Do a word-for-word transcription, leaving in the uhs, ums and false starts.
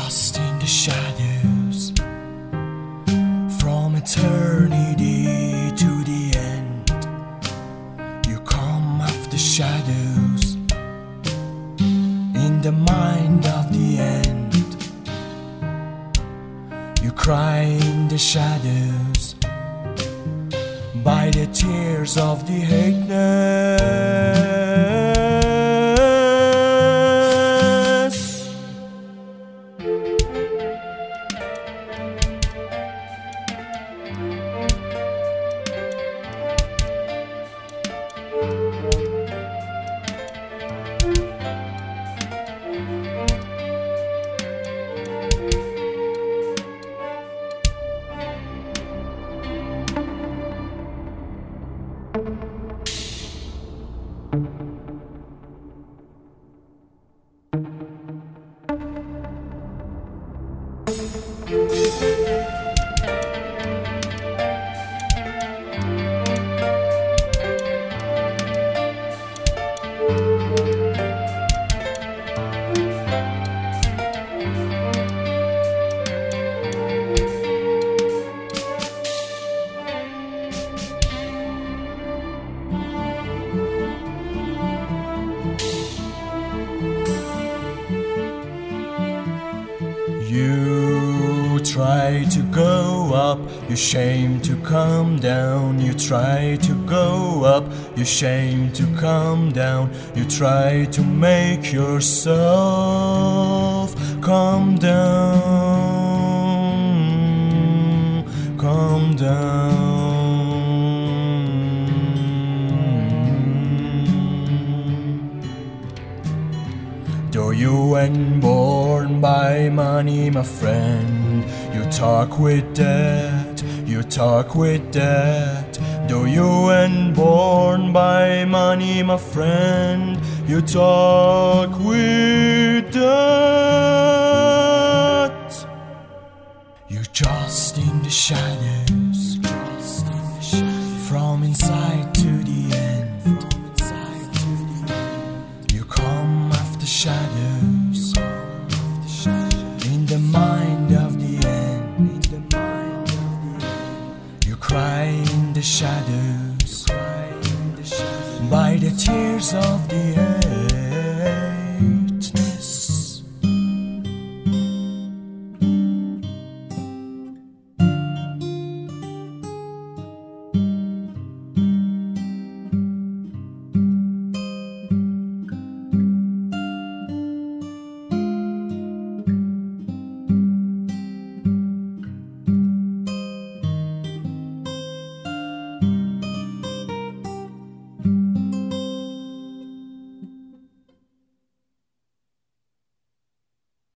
just in the shadows, from eternity to the end. You come after shadows, in the mind of the end. You cry in the shadows, by the tears of the hateness. You try to go up, you shame to come down. You try to go up, you shame to come down. You try to make yourself come down, come down. Though you ain't born by money, my friend, you talk with that, you talk with that. Though you ain't born by money, my friend, you talk with that. You're just in the shadows, just in the shadows, from inside to the end. You come after shadows, in the mind of the end. You cry in the shadows, by the tears of the end.